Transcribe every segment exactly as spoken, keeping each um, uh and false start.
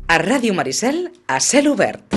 A Ràdio Maricel, a cel obert.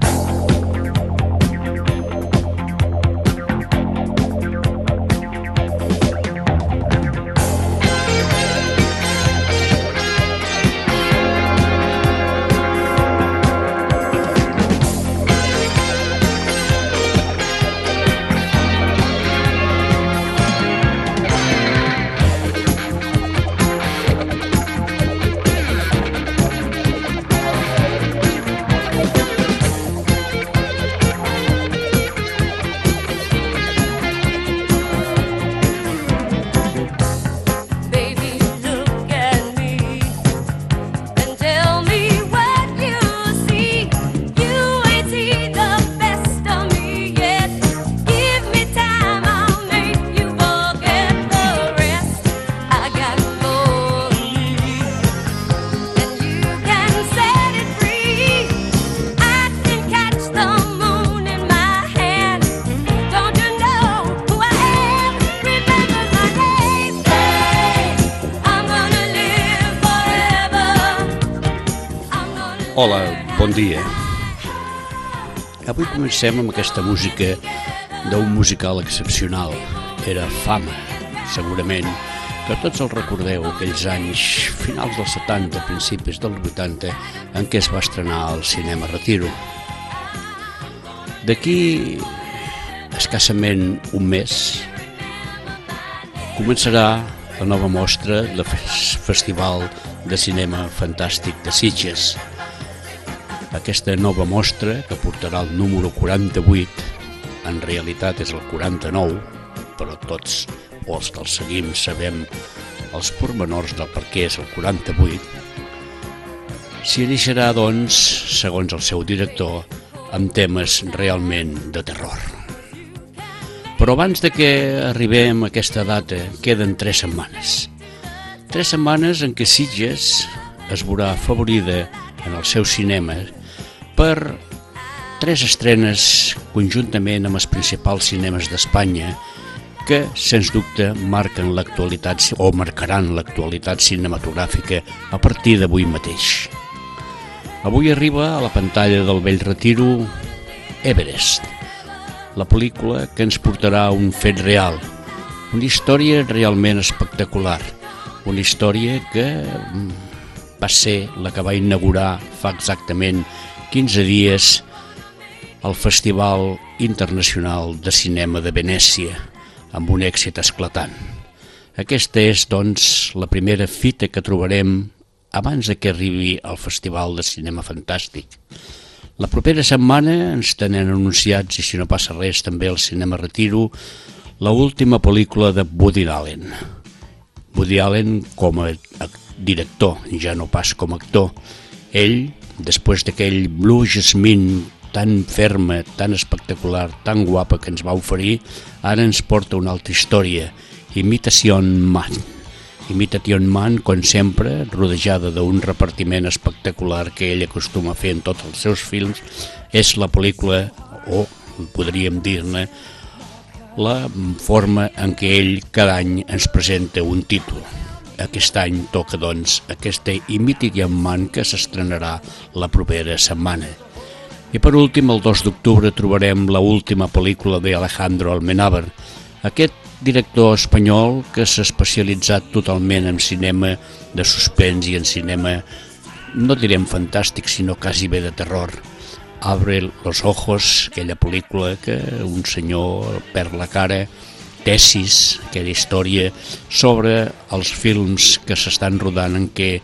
Hola, bon dia. Avui comencem amb aquesta música d'un musical excepcional. Era Fama, segurament, que tots el recordeu, aquells anys finals dels setanta, principis dels vuitanta, en què es va estrenar al cinema Retiro. D'aquí escassament un mes començarà la nova mostra del Festival de Cinema Fantàstic de Sitges. Aquesta nova mostra, que portarà el número quaranta-vuit, en realitat és el quaranta-nou, però tots, o els que el seguim, sabem els pormenors del per què és el quaranta-vuit, s'hi iniciarà, doncs, segons el seu director, amb temes realment de terror. Però abans de que arribem a aquesta data, queden tres setmanes. Tres setmanes en què Sitges es veurà afavorida en el seu cinema per tres estrenes conjuntament amb els principals cinemes d'Espanya que, sens dubte, marquen l'actualitat o marcaran l'actualitat cinematogràfica a partir d'avui mateix. Avui arriba a la pantalla del Vell Retiro Everest, la pel·lícula que ens portarà un fet real, una història realment espectacular, una història que va ser la que va inaugurar fa exactament quinze dies al Festival Internacional de Cinema de Venècia, amb un èxit esclatant. Aquesta és, doncs, la primera fita que trobarem abans que arribi al Festival de Cinema Fantàstic. La propera setmana ens tenen anunciats, i si no passa res, també al Cinema Retiro, la última pel·lícula de Woody Allen. Woody Allen com a director, ja no pas com a actor. Ell, després d'aquell Blue Jasmine tan ferma, tan espectacular, tan guapa que ens va oferir, ara ens porta una altra història, Imitation Man. Imitation Man, com sempre, rodejada d'un repartiment espectacular que ell acostuma a fer en tots els seus films, és la pel·lícula, o podríem dir-ne, la forma en què ell cada any ens presenta un títol. Aquest any toca, doncs, aquesta Imitation Man que s'estrenarà la propera setmana. I per últim, el dos d'octubre trobarem la última pel·lícula d'Alejandro Amenábar, aquest director espanyol que s'ha especialitzat totalment en cinema de suspens i en cinema, no direm fantàstic, sinó quasi bé de terror. Abre los ojos, aquella pel·lícula que un senyor perd la cara, Tesis, aquella història sobre els films que s'estan rodant en què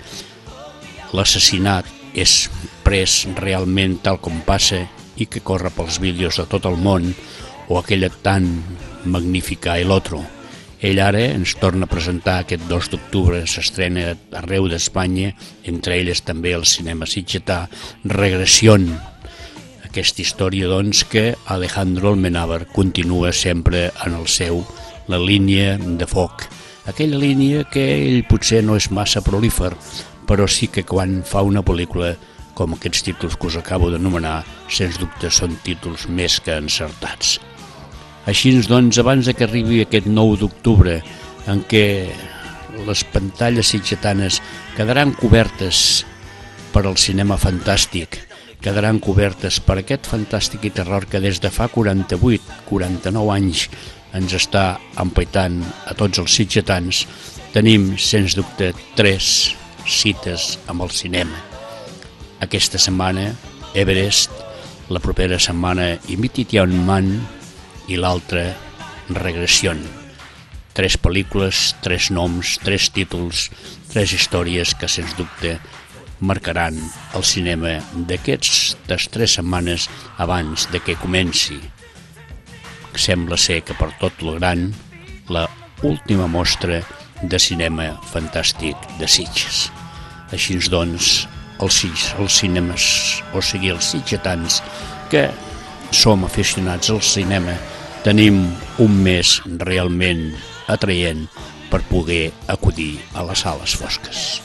l'assassinat és pres realment tal com passa i que corre pels vídeos de tot el món, o aquella tan magnífica El Otro. Ell ara ens torna a presentar aquest dos d'octubre, s'estrena arreu d'Espanya, entre elles també el cinema sitgetà, Regresión. Aquesta història, doncs, que Alejandro Amenábar continua sempre en el seu, la línia de foc. Aquella línia que ell potser no és massa prolífer, però sí que quan fa una pel·lícula com aquests títols que us acabo d'anomenar, sens dubte són títols més que encertats. Així, doncs, abans que arribi aquest nou d'octubre, en què les pantalles sitgetanes quedaran cobertes per al cinema fantàstic quedaran cobertes per aquest fantàstic i terror que des de fa quaranta-vuit quaranta-nou anys ens està empaitant a tots els sitgetans. Tenim, sens dubte, tres cites amb el cinema. Aquesta setmana, Everest, la propera setmana, Imitition Man i l'altra, Regression. Tres pel·lícules, tres noms, tres títols, tres històries que, sens dubte, marcaran el cinema d'aquestes tres setmanes abans de que comenci. Sembla ser que per tot lo gran, la última mostra de cinema fantàstic de Sitges. Així doncs, els, els cinemes, o sigui els sitgetans que som aficionats al cinema, tenim un mes realment atraient per poder acudir a les sales fosques.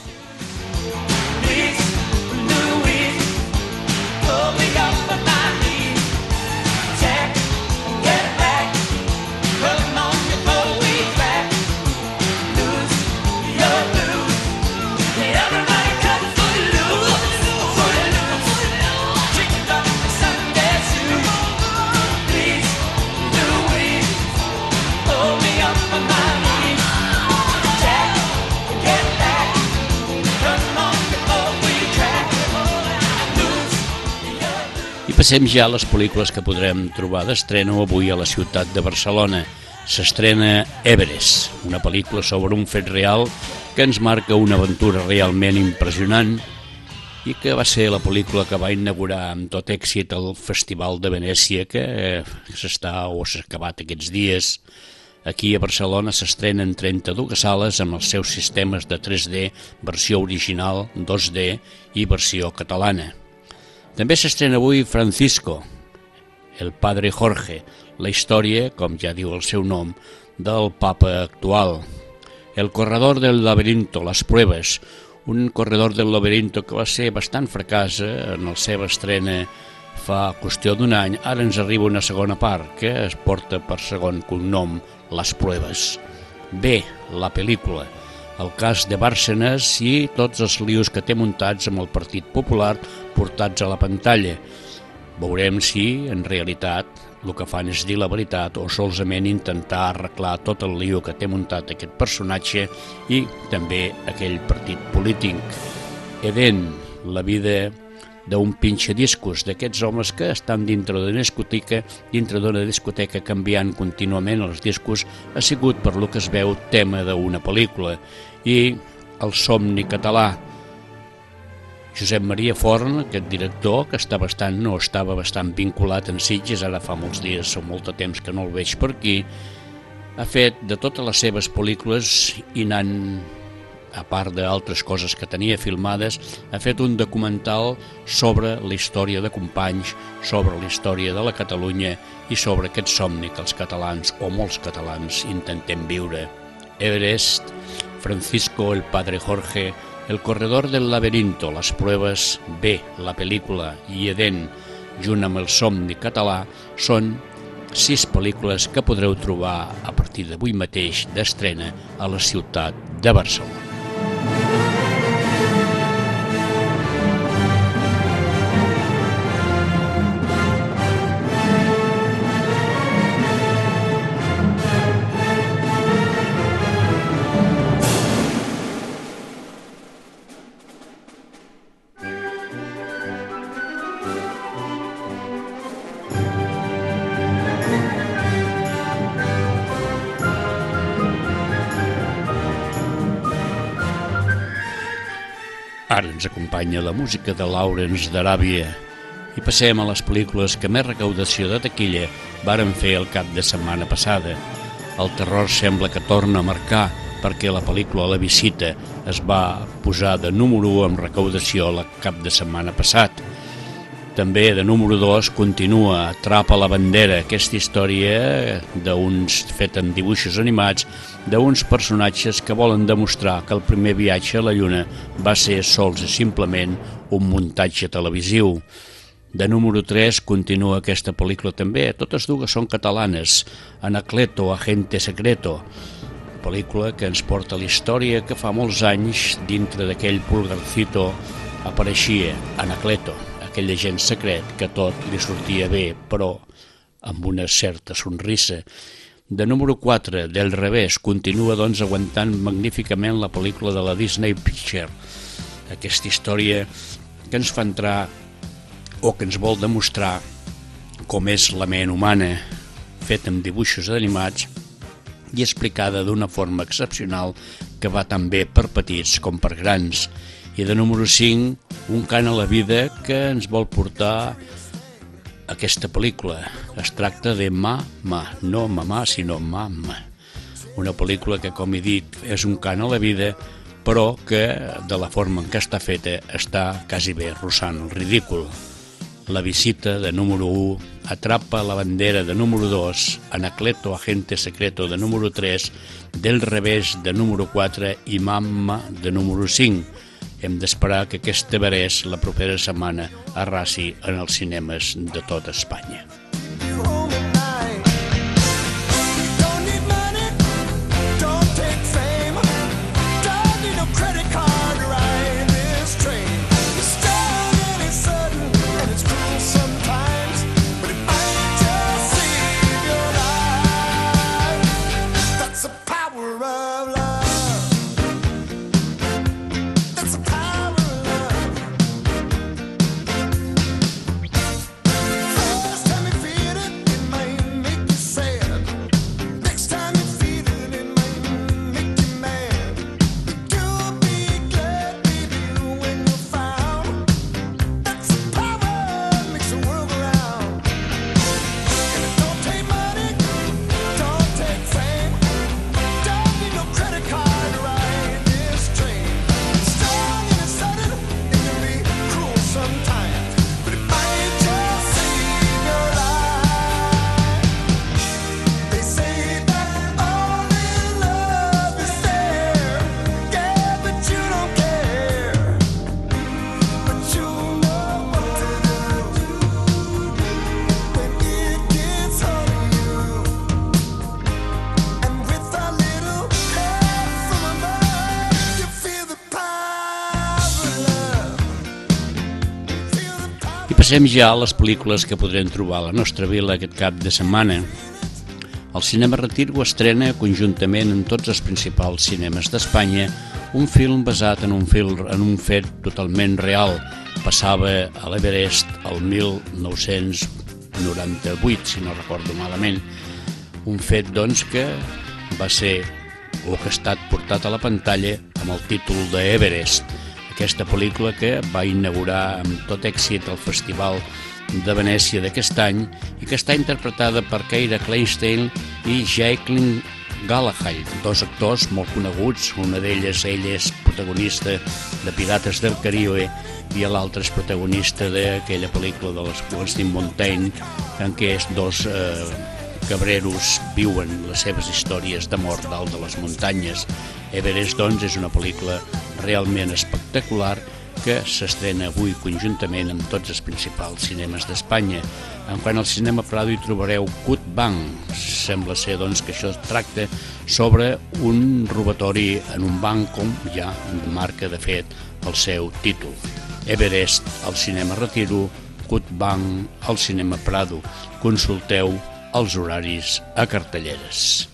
Passem ja a les pel·lícules que podrem trobar d'estrena avui a la ciutat de Barcelona. S'estrena Everest, una pel·lícula sobre un fet real que ens marca una aventura realment impressionant i que va ser la pel·lícula que va inaugurar amb tot èxit el Festival de Venècia que s'està o s'ha acabat aquests dies. Aquí a Barcelona s'estrenen trenta-dues sales amb els seus sistemes de tres D, versió original, dos D i versió catalana. També s'estrena avui Francisco, el padre Jorge, la història, com ja diu el seu nom, del papa actual. El corredor del laberinto, les pruebes, un corredor del laberinto que va ser bastant fracàs en la seva estrena fa qüestió d'un any. Ara ens arriba una segona part que es porta per segon cognom, les pruebes. Bé, la pel·lícula. El cas de Bárcenas i tots els lius que té muntats amb el Partit Popular portats a la pantalla. Veurem si, en realitat, el que fan és dir la veritat o solament intentar arreglar tot el liu que té muntat aquest personatge i també aquell partit polític. Eden, la vida d'un pinxadiscos, d'aquests homes que estan dintre d'una discoteca, dintre d'una discoteca canviant contínuament els discos, ha sigut, per lo que es veu, tema d'una pel·lícula. I el somni català. Josep Maria Forn, aquest director, que està bastant, no estava bastant vinculat en Sitges, ara fa molts dies o molt de temps que no el veig per aquí, ha fet de totes les seves pel·lícules i n'han, a part d'altres coses que tenia filmades, ha fet un documental sobre la història de Companys, sobre la història de la Catalunya i sobre aquest somni que els catalans, o molts catalans, intentem viure. Everest, Francisco, el padre Jorge, El corredor del laberinto, les pruebes, bé, la pel·lícula i Eden, junt amb el somni català, són sis pel·lícules que podreu trobar a partir d'avui mateix d'estrena a la ciutat de Barcelona. Ara ens acompanya la música de Lawrence d'Aràbia i passem a les pel·lícules que més recaudació de taquilla varen fer el cap de setmana passada. El terror sembla que torna a marcar perquè la pel·lícula La visita es va posar de número u amb recaudació el cap de setmana passat. També de número dos continua Atrapa la bandera, aquesta història d'uns fet amb dibuixos animats d'uns personatges que volen demostrar que el primer viatge a la Lluna va ser sols i simplement un muntatge televisiu. De número tres continua aquesta pel·lícula també, totes dues són catalanes, Anacleto, Agente Secreto, pel·lícula que ens porta la història que fa molts anys, dintre d'aquell Pulgarcito, apareixia Anacleto, aquell agent secret que tot li sortia bé, però amb una certa sonrisa. De número quatre, Del revés, continua doncs aguantant magníficament la pel·lícula de la Disney Picture, aquesta història que ens fa entrar o que ens vol demostrar com és la ment humana, feta amb dibuixos animats i explicada d'una forma excepcional que va tan bé per petits com per grans. I de número cinc, Un cant a la vida, que ens vol portar aquesta pel·lícula. Es tracta de Mamà, no mamà, sinó Mamà. Una pel·lícula que, com he dit, és un cant a la vida, però que, de la forma en què està feta, està quasi bé rossant el ridícul. La visita, de número u, Atrapa la bandera, de número dos, Anacleto, agente secreto, de número tres, Del revés, de número quatre i Mamma, de número cinc. Hem d'esperar que aquest Everest la propera setmana arrasi en els cinemes de tot Espanya. Passem ja a les pel·lícules que podrem trobar a la nostra vila aquest cap de setmana. El Cinema Retiro estrena conjuntament en tots els principals cinemes d'Espanya un film basat en un, film, en un fet totalment real. Passava a l'Everest el mil nou-cents noranta-vuit, si no recordo malament. Un fet, doncs, que va ser el que ha estat portat a la pantalla amb el títol d'Everest. Aquesta pel·lícula que va inaugurar amb tot èxit el Festival de Venècia d'aquest any i que està interpretada per Keira Kleinstein i Jacqueline Gallagher, dos actors molt coneguts. Una d'elles, ell és protagonista de Pirates del Caribe i l'altre és protagonista d'aquella pel·lícula de l'Steel Mountain en què dos eh, cabreros viuen les seves històries d'amor dalt de les muntanyes. Everest, doncs, és una pel·lícula realment espectacular que s'estrena avui conjuntament amb tots els principals cinemes d'Espanya. En quant al cinema Prado hi trobareu Cut Bank. Sembla ser, doncs, que això es tracta sobre un robatori en un banc, com ja marca, de fet, el seu títol. Everest al cinema Retiro, Cut Bank al cinema Prado. Consulteu els horaris a cartelleres.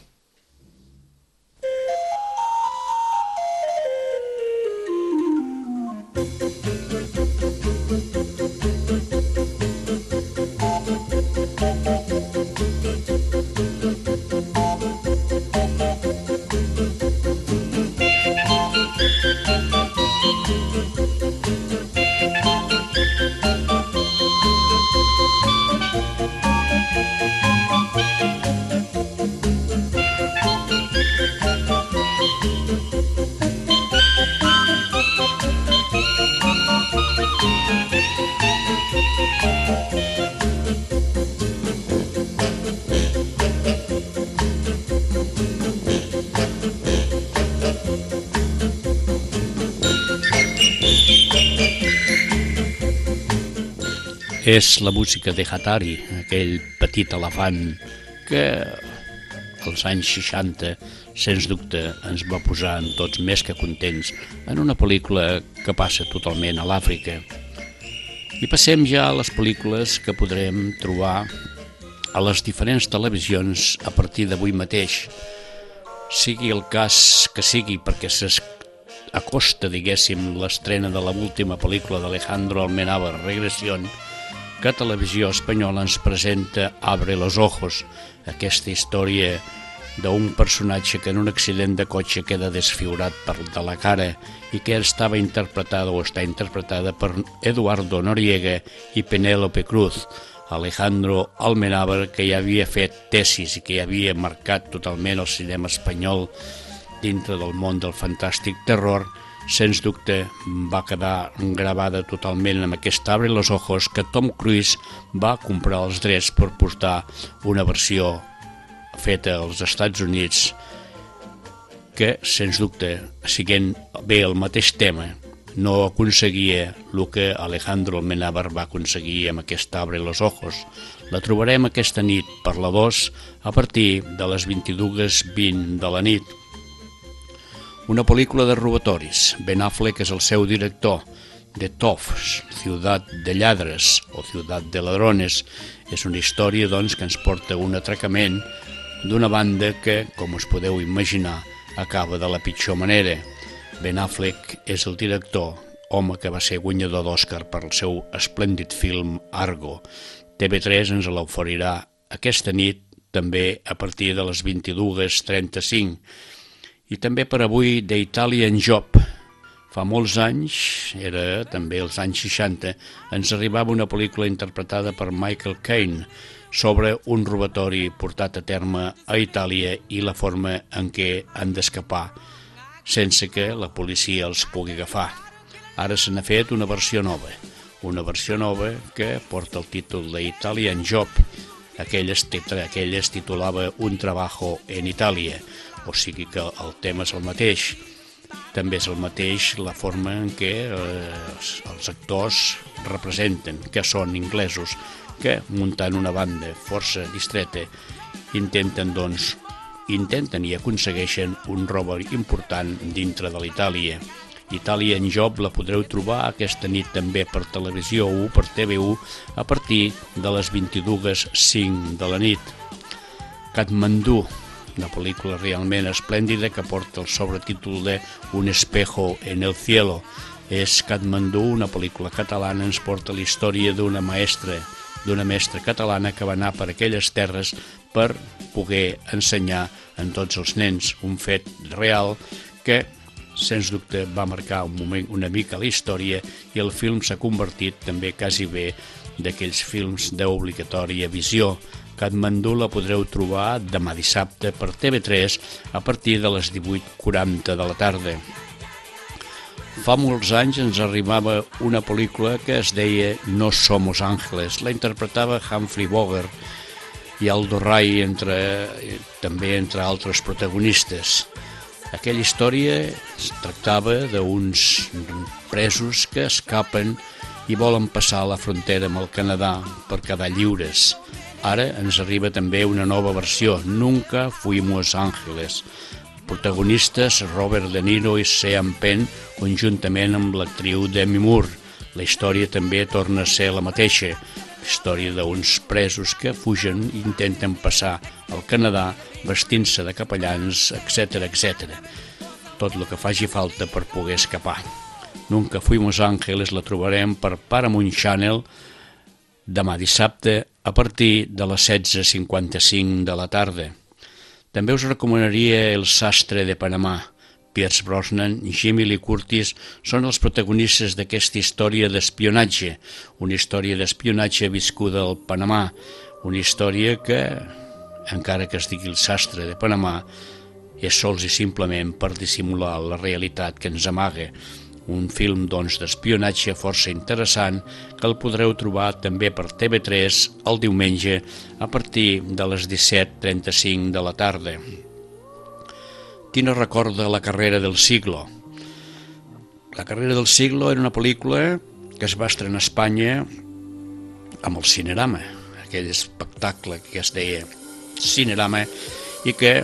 És la música de Hatari, aquell petit elefant que als anys seixanta, sens dubte, ens va posar en tots més que contents en una pel·lícula que passa totalment a l'Àfrica. I passem ja a les pel·lícules que podrem trobar a les diferents televisions a partir d'avui mateix. Sigui el cas que sigui, perquè s'acosta, diguéssim, l'estrena de l'última pel·lícula d'Alejandro Almenàbar, Regresión, que Televisió Espanyola ens presenta Abre los ojos, aquesta història d'un personatge que en un accident de cotxe queda desfigurat per de la cara i que estava interpretada o està interpretada per Eduardo Noriega i Penélope Cruz. Alejandro Almenàbar, que ja havia fet tesis i que ja havia marcat totalment el cinema espanyol dintre del món del fantàstic terror, sens dubte va quedar gravada totalment amb aquest Abre los ojos, que Tom Cruise va comprar els drets per portar una versió feta als Estats Units que, sens dubte, siguent bé el mateix tema, no aconseguia el que Alejandro Almenàbar va aconseguir amb aquest Abre los ojos. La trobarem aquesta nit per la dos a partir de les vint-i-dues vint de la nit. Una pel·lícula de robatoris. Ben Affleck és el seu director. The Toughs, Ciutat de lladres o Ciutat de ladrones. És una història, doncs, que ens porta un atracament d'una banda que, com us podeu imaginar, acaba de la pitjor manera. Ben Affleck és el director, home que va ser guanyador d'Oscar per el seu esplèndid film Argo. T V tres ens l'oferirà aquesta nit, també a partir de les vint-i-dues trenta-cinc. I també per avui The Italian Job. Fa molts anys, era també els anys seixanta, ens arribava una pel·lícula interpretada per Michael Caine sobre un robatori portat a terme a Itàlia i la forma en què han d'escapar sense que la policia els pugui agafar. Ara se n'ha fet una versió nova, una versió nova que porta el títol de Italian Job. Aquell es, aquell es titulava Un trabajo en Itàlia, o sigui que el tema és el mateix. També és el mateix la forma en què eh, els actors representen, que són inglesos, que muntant una banda força distreta intenten, doncs, intenten i aconsegueixen un robatori important dintre de l'Itàlia. Italian Job la podreu trobar aquesta nit també per Televisió u, per T V u, a partir de les vint-i-dues cinc de la nit. Katmandú, una pel·lícula realment esplèndida que porta el sobretítol de Un espejo en el cielo. És Katmandú, una pel·lícula catalana, ens porta la història d'una maestra, d'una mestra catalana que va anar per aquelles terres per poder ensenyar en tots els nens, un fet real que, sens dubte, va marcar un moment una mica la història i el film s'ha convertit també quasi bé d'aquells films d'obligatòria visió. Katmandú la podreu trobar demà dissabte per T V tres a partir de les divuit quaranta de la tarda. Fa molts anys ens arribava una pel·lícula que es deia No somos ángeles. La interpretava Humphrey Bogart i Aldo Ray, entre, també entre altres protagonistes. Aquella història es tractava d'uns presos que escapen i volen passar la frontera amb el Canadà per quedar lliures. Ara ens arriba també una nova versió, Nunca fuimos ángeles. Protagonistes Robert De Niro i Sean Penn, conjuntament amb l'actriu Demi Moore. La història també torna a ser la mateixa, la història d'uns presos que fugen i intenten passar al Canadà vestint-se de capellans, etcètera, etcètera. Tot el que faci falta per poder escapar. Nunca fuimos ángeles la trobarem per Paramount Channel demà dissabte a partir de les setze cinquanta-cinc de la tarda. També us recomanaria El sastre de Panamà. Pierce Brosnan i Jamie Lee Curtis són els protagonistes d'aquesta història d'espionatge, una història d'espionatge viscuda al Panamà, una història que, encara que es digui El sastre de Panamà, és sols i simplement per dissimular la realitat que ens amaga. Un film, doncs, d'espionatge força interessant que el podreu trobar també per T V tres el diumenge a partir de les disset trenta-cinc de la tarda. Qui no recorda La carrera del siglo? La carrera del siglo era una pel·lícula que es va estrenar a Espanya amb el Cinerama, aquell espectacle que es deia Cinerama, i que,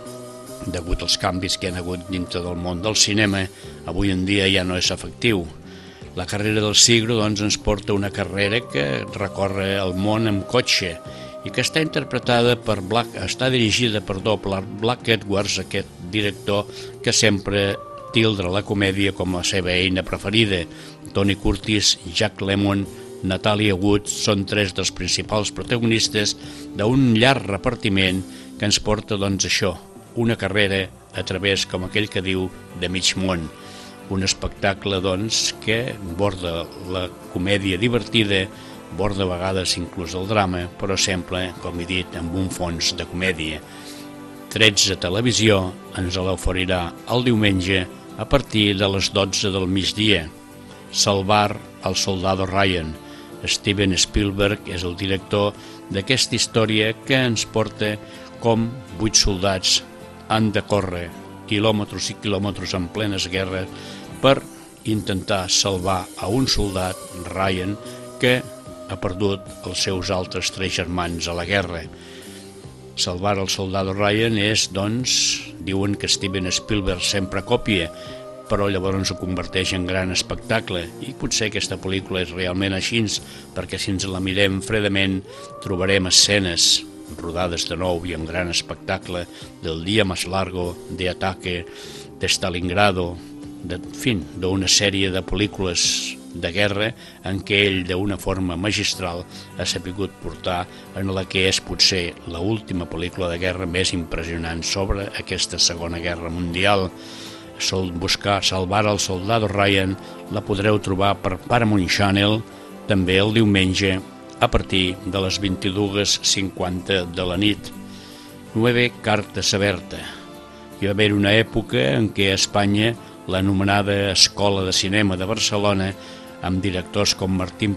degut als canvis que hi ha hagut dintre del món del cinema, avui en dia ja no és efectiu. La carrera del siglo doncs, ens porta una carrera que recorre el món amb cotxe i que està interpretada per Black, està dirigida per doble Black Edwards, aquest director que sempre tildra la comèdia com la seva eina preferida. Tony Curtis, Jack Lemmon, Natalia Wood són tres dels principals protagonistes d'un llarg repartiment que ens porta doncs això, una carrera a través, com aquell que diu, de mig món. Un espectacle doncs que borda la comèdia divertida, borda a vegades inclús el drama, però sempre, com he dit, amb un fons de comèdia. tretze Televisió ens l'oferirà el diumenge a partir de les dotze del migdia. Salvar al soldado Ryan. Steven Spielberg és el director d'aquesta història que ens porta com vuit soldats han de córrer quilòmetres i quilòmetres en plenes guerres per intentar salvar a un soldat, Ryan, que ha perdut els seus altres tres germans a la guerra. Salvar el soldado Ryan és, doncs, diuen que Steven Spielberg sempre copia, però llavors ho converteix en gran espectacle, i potser aquesta pel·lícula és realment així, perquè si ens la mirem fredament trobarem escenes rodades de nou i amb gran espectacle del Dia Más Largo, de Ataque, de Stalingrado, de, en fi, d'una sèrie de pel·lícules de guerra en què ell d'una forma magistral ha sapigut portar en la que és potser l'última pel·lícula de guerra més impressionant sobre aquesta Segona Guerra Mundial. Sol buscar Salvar al soldado Ryan la podreu trobar per Paramount Channel també el diumenge a partir de les vint-i-dues cinquanta de la nit. Nueve Cartes Aberta. Hi va haver una època en què a Espanya l'anomenada Escola de Cinema de Barcelona, amb directors com Martín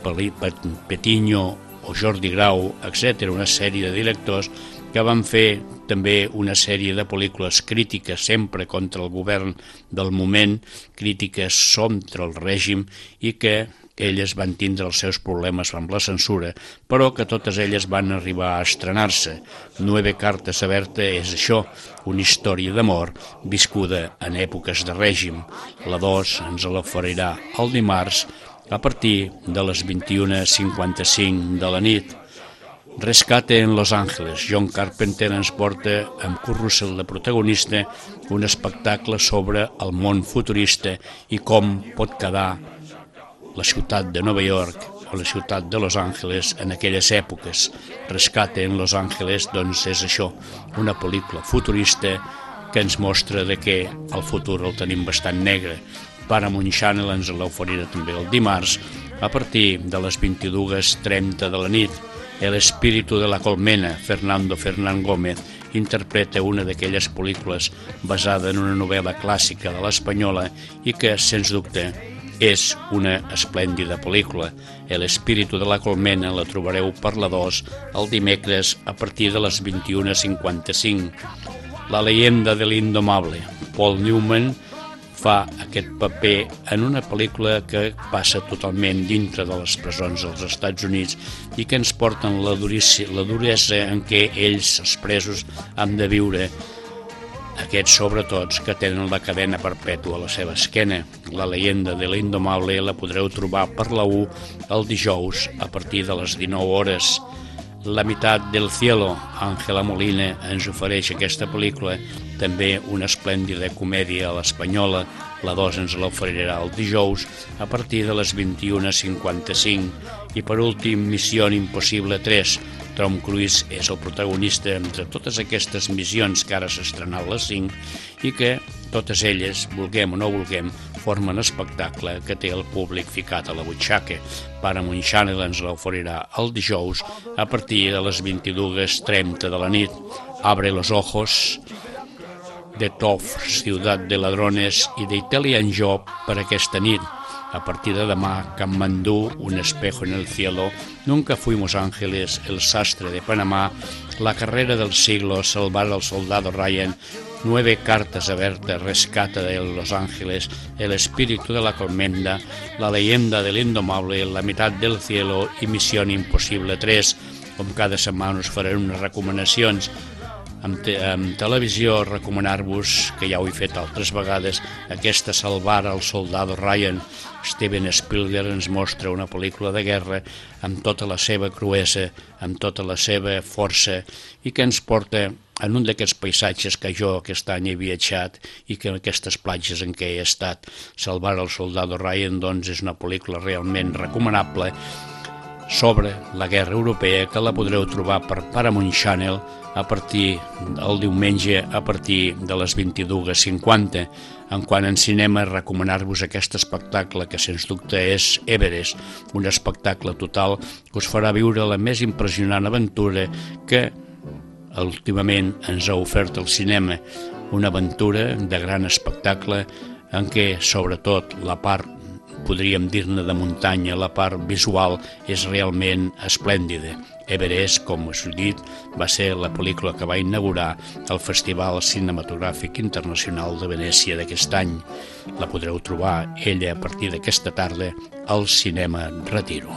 Petiño o Jordi Grau, etcètera, una sèrie de directors que van fer també una sèrie de pel·lícules crítiques sempre contra el govern del moment, crítiques contra el règim, i que elles van tindre els seus problemes amb la censura, però que totes elles van arribar a estrenar-se. Nueve Cartes Aberta és això, una història d'amor viscuda en èpoques de règim. La dos ens l'oferirà el dimarts a partir de les vint-i-una cinquanta-cinc de la nit. Rescate en Los Ángeles. John Carpenter ens porta, amb Kurt Russell de protagonista, un espectacle sobre el món futurista i com pot quedar la ciutat de Nova York o la ciutat de Los Ángeles en aquelles èpoques. Rescate en Los Ángeles, doncs, és això, una pel·lícula futurista que ens mostra de que el futur el tenim bastant negre. Paramount Channel ens l'oferirà també el dimarts a partir de les vint-i-dues trenta de la nit. El espíritu de la colmena, Fernando Fernán Gómez, interpreta una d'aquelles pel·lícules basada en una novel·la clàssica de l'espanyola i que, sens dubte, és una esplèndida pel·lícula. El espíritu de la colmena la trobareu per la dos el dimecres a partir de les vint-i-una cinquanta-cinc. La leyenda de l'indomable. Paul Newman fa aquest paper en una pel·lícula que passa totalment dintre de les presons dels Estats Units i que ens porten la duresa, la duresa en què ells, els presos, han de viure, aquests sobretot que tenen la cadena perpètua a la seva esquena. La leyenda de l'indomable la podreu trobar per la u el dijous a partir de les dinou hores. La meitat del cielo, Ángela Molina ens ofereix aquesta pel·lícula, també una esplèndida comèdia a l'espanyola. La dos ens l'oferirà el dijous a partir de les vint-i-una cinquanta-cinc. I per últim, Missió Impossible tres. Tom Cruise és el protagonista entre totes aquestes missions que ara s'estrenan a les cinc i que totes elles, vulguem o no vulguem, formen espectacle que té el públic ficat a la butxaca. Paramount Channel ens l'oferirà el dijous a partir de les vint-i-dues trenta de la nit. Abre los ojos, de Toff, Ciutat de Ladrones i d'Italian Job per aquesta nit. A partir de demà, Katmandú, Un espejo en el cielo, Nunca fuimos ángeles, El sastre de Panamá, La carrera del siglo, Salvar al soldado Ryan, Nueve cartas abiertas, Rescate de Los Ángeles, El espíritu de la colmena, La leyenda del indomable, La mitad del cielo i Missió Impossible tres. Com cada setmana us faré unes recomanacions En, te en televisió, recomanar-vos, que ja ho he fet altres vegades, aquesta Salvar el soldado Ryan. Steven Spielberg ens mostra una pel·lícula de guerra amb tota la seva cruesa, amb tota la seva força, i que ens porta en un d'aquests paisatges que jo aquest any he viatjat i que en aquestes platges en què he estat. Salvar el soldado Ryan, doncs, és una pel·lícula realment recomanable sobre la guerra europea, que la podreu trobar per Paramount Channel a partir del diumenge a partir de les vint-i-dues cinquanta. En quant en cinema, recomanar-vos aquest espectacle que sens dubte és Everest, un espectacle total que us farà viure la més impressionant aventura que últimament ens ha ofert el cinema, una aventura de gran espectacle en què sobretot la part, podríem dir-ne, de muntanya, la part visual és realment esplèndida. Everest, com us he dit, va ser la pel·lícula que va inaugurar el Festival Cinematogràfic Internacional de Venècia d'aquest any. La podreu trobar, ella, a partir d'aquesta tarda, al Cinema Retiro.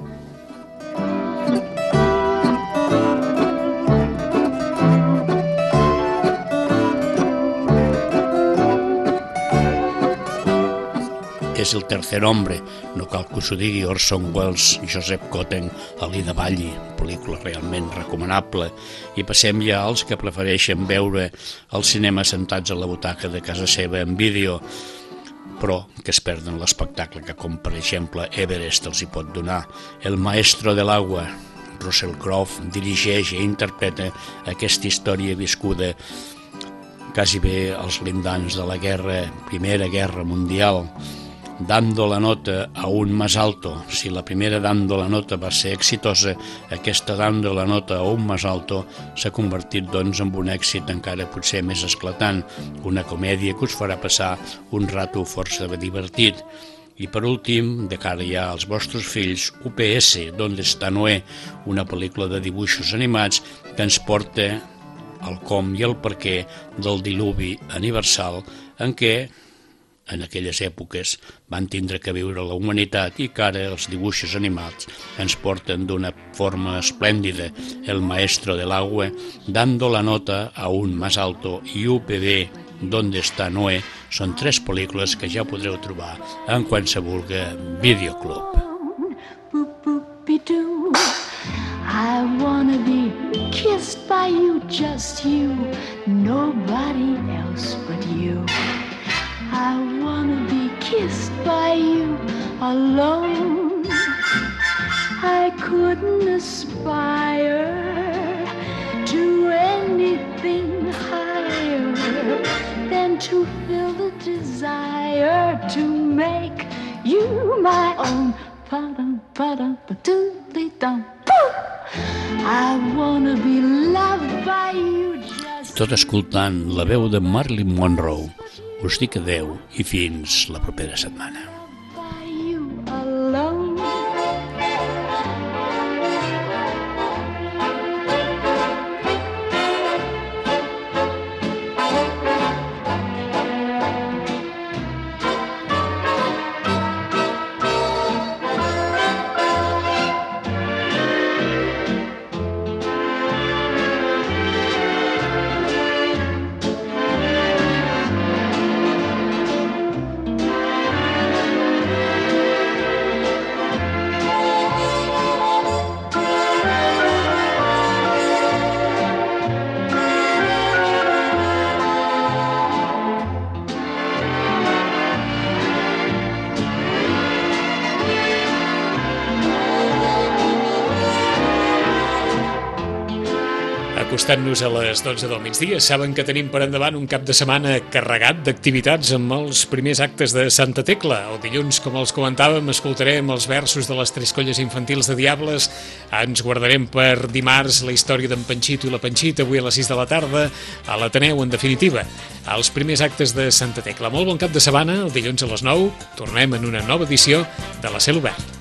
És El tercer hombre, no cal que us ho digui, Orson Welles, Joseph Cotten, Alida Valli, pel·lícula realment recomanable. I passem ja als que prefereixen veure el cinema sentats a la butaca de casa seva en vídeo, però que es perden l'espectacle que, com per exemple Everest, els hi pot donar. El maestro de l'agua, Russell Crowe, dirigeix i interpreta aquesta història viscuda quasi bé als lindans de la guerra, Primera Guerra Mundial, dando la nota a un más alto. Si la primera dando la nota va ser exitosa, aquesta dando la nota a un más alto s'ha convertit doncs en un èxit encara potser més esclatant, una comèdia que us farà passar un rato força divertit. I per últim, de cara ja als vostres fills, U P S, Donde está Noé, una pel·lícula de dibuixos animats que ens porta el com i el perquè del diluvi universal en què en aquelles èpoques van tindre que viure la humanitat i que ara els dibuixos animats ens porten d'una forma esplèndida. El maestro del agua, dando la nota a un más alto i U P B, Donde está Noé, són tres pel·lícules que ja podreu trobar en qualsevol videoclub. I wanna be kissed by you, just you, nobody else but you. I wanna be kissed by you alone. I couldn't aspire to anything higher than to feel the desire to make you my own. Pa-dum, pa-dum, pa-dum-dee-dum. I wanna be loved by you just... Tot escoltant la veu de Marilyn Monroe, us dic adeu i fins la propera setmana. Acostant-nos a les dotze del migdia, saben que tenim per endavant un cap de setmana carregat d'activitats amb els primers actes de Santa Tecla. El dilluns, com els comentàvem, escoltarem els versos de les Tres Colles Infantils de Diables. Ens guardarem per dimarts la història d'en Panxito i la Panxita, avui a les sis de la tarda, a l'Ateneu, en definitiva. Els primers actes de Santa Tecla. Molt bon cap de setmana, el dilluns a les nou, tornem en una nova edició de La Cel Obert.